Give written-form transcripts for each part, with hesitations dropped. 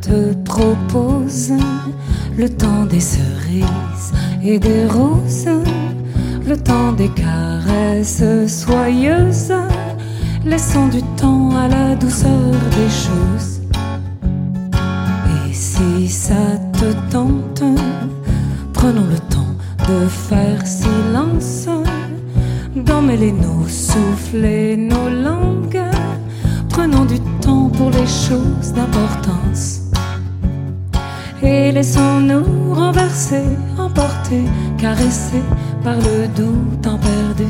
te propose le temps des cerises et des roses, le temps des caresses soyeuses, laissons du temps à la douceur des choses. Et si ça te tente, prenons le temps de faire silence, d'emmêler nos souffles et nos langues. Prenons du temps pour les choses d'importance et laissons-nous renverser, emporter, caresser par le doux temps perdu.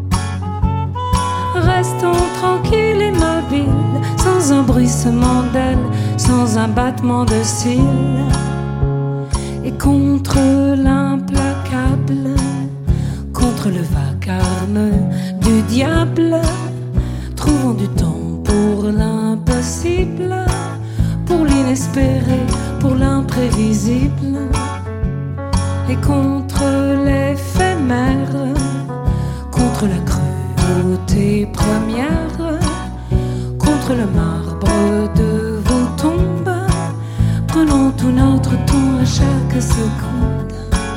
Restons tranquilles, immobiles, sans un bruissement d'ailes, sans un battement de cils. Et contre l'implacable, contre le vacarme du diable, trouvons du temps pour l'impossible, pour l'inespéré, pour l'imprévisible. Et contre l'éphémère, contre la cruauté première, contre le marbre de vos tombes, prenons tout notre temps à chaque seconde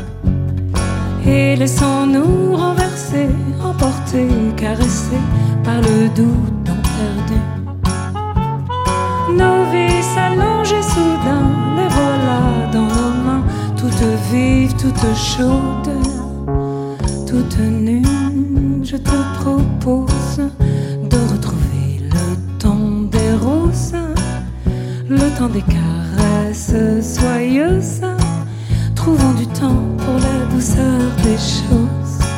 et laissons-nous renverser, emporter, caresser par le doux temps perdu. Nos vies s'allongent et soudain les voilà dans nos mains, toutes vives, toutes chaudes, toutes nues. Je te propose de retrouver le temps des roses, le temps des caresses soyeuses. Trouvons du temps pour la douceur des choses.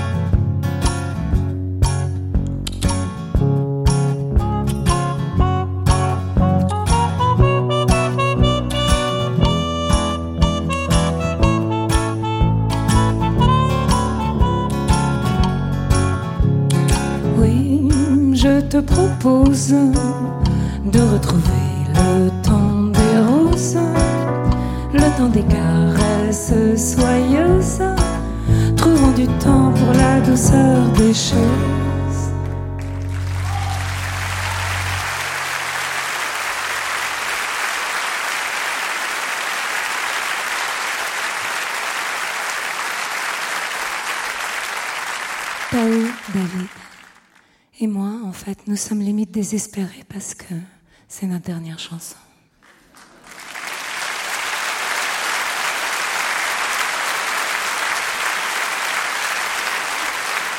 Oui, je te propose de retrouver le temps des roses, le temps des caresses soyeuses. Trouvons du temps pour la douceur des choses. Tao, David et moi, en fait, nous sommes limite désespérés parce que c'est notre dernière chanson.